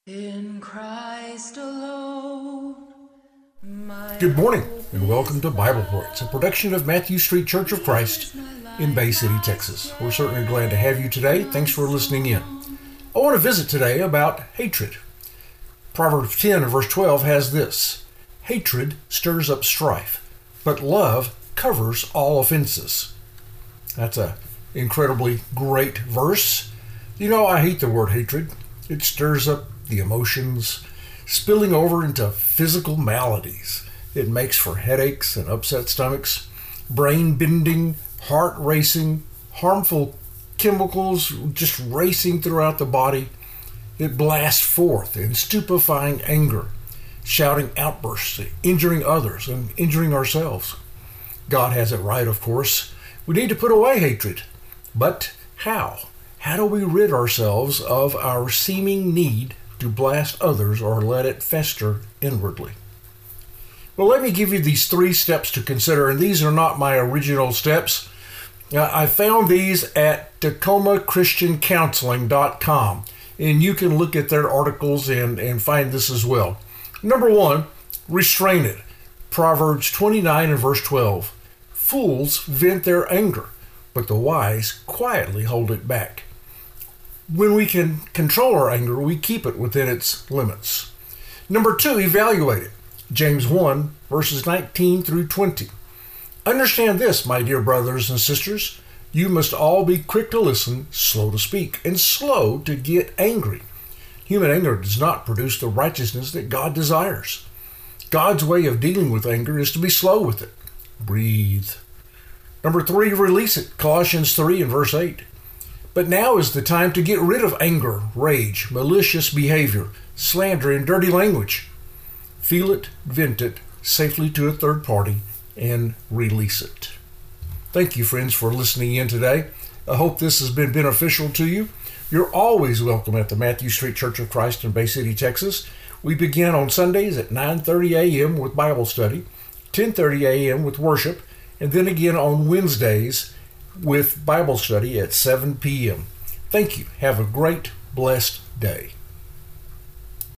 In Christ alone. Good morning and welcome to Bible Points, a production of Matthew Street Church of Christ in Bay City, Texas. We're certainly glad to have you today. Thanks for listening in. I want to visit today about hatred. Proverbs 10 and verse 12 has this: hatred stirs up strife, but love covers all offenses. That's an incredibly great verse. You know, I hate the word hatred. It stirs up the emotions, spilling over into physical maladies. It makes for headaches and upset stomachs, brain bending, heart racing, harmful chemicals just racing throughout the body. It blasts forth in stupefying anger, shouting outbursts, injuring others and injuring ourselves. God has it right, of course. We need to put away hatred. But how? How do we rid ourselves of our seeming need to blast others or let it fester inwardly? Well, let me give you these 3 steps to consider, and these are not my original steps. I found these at TacomaChristianCounseling.com, and you can look at their articles and find this as well. Number 1, restrain it. Proverbs 29 and verse 12. Fools vent their anger, but the wise quietly hold it back. When we can control our anger, we keep it within its limits. Number 2, evaluate it. James 1, verses 19 through 20. Understand this, my dear brothers and sisters. You must all be quick to listen, slow to speak, and slow to get angry. Human anger does not produce the righteousness that God desires. God's way of dealing with anger is to be slow with it. Breathe. Number 3, release it. Colossians 3 and verse 8. But now is the time to get rid of anger, rage, malicious behavior, slander, and dirty language. Feel it, vent it safely to a third party, and release it. Thank you, friends, for listening in today. I hope this has been beneficial to you. You're always welcome at the Matthew Street Church of Christ in Bay City, Texas. We begin on Sundays at 9:30 a.m. with Bible study, 10:30 a.m. with worship, and then again on Wednesdays with Bible study at 7 p.m. Thank you. Have a great, blessed day.